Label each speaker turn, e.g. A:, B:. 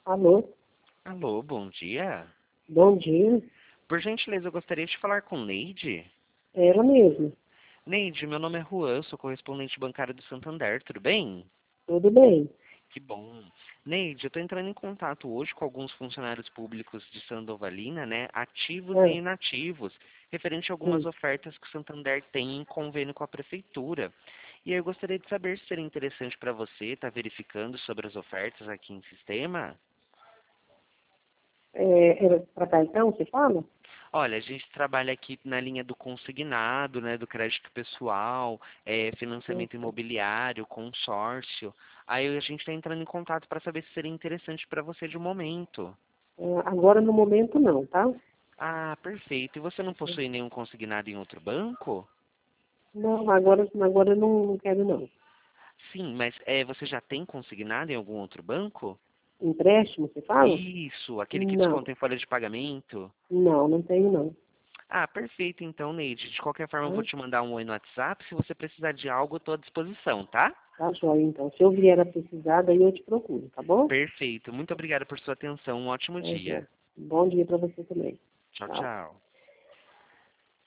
A: Alô?
B: Alô, bom dia.
A: Bom dia.
B: Por gentileza, eu gostaria de falar com Neide.
A: É ela mesma.
B: Neide, meu nome é Juan, sou correspondente bancário do Santander, tudo bem?
A: Tudo bem?
B: Que bom. Neide, eu estou entrando em contato hoje com alguns funcionários públicos de Sandovalina, né, ativos e
A: Ah,
B: inativos, referente a algumas
A: sim.
B: ofertas que o Santander tem em convênio com a Prefeitura. E aí eu gostaria de saber se seria interessante para você estar verificando sobre as ofertas aqui em sistema.
A: É para cartão, você fala?
B: Olha, a gente trabalha aqui na linha do consignado, né, do crédito pessoal,
A: Sim.
B: financiamento imobiliário, consórcio. Aí a gente está entrando em contato para saber se seria interessante para você de momento.
A: Agora, no momento, não, tá?
B: Ah, perfeito. E você não possui nenhum consignado em outro banco?
A: Não, agora eu não quero, não.
B: Sim, mas você já tem consignado em algum outro banco?
A: Empréstimo, você fala?
B: Isso, aquele que
A: Não,
B: desconta em folha de pagamento.
A: não tenho, não.
B: Ah, perfeito então, Neide. De qualquer forma, eu vou
A: Tá?
B: te mandar um oi no WhatsApp. Se você precisar de algo, eu estou à disposição, tá?
A: Tá, joia, então. Se eu vier a precisar, daí eu te procuro, tá bom?
B: Perfeito. Muito obrigado por sua atenção. Um ótimo
A: Tá,
B: dia.
A: joia. Bom dia para você também.
B: Tchau,
A: Tchau.
B: tchau.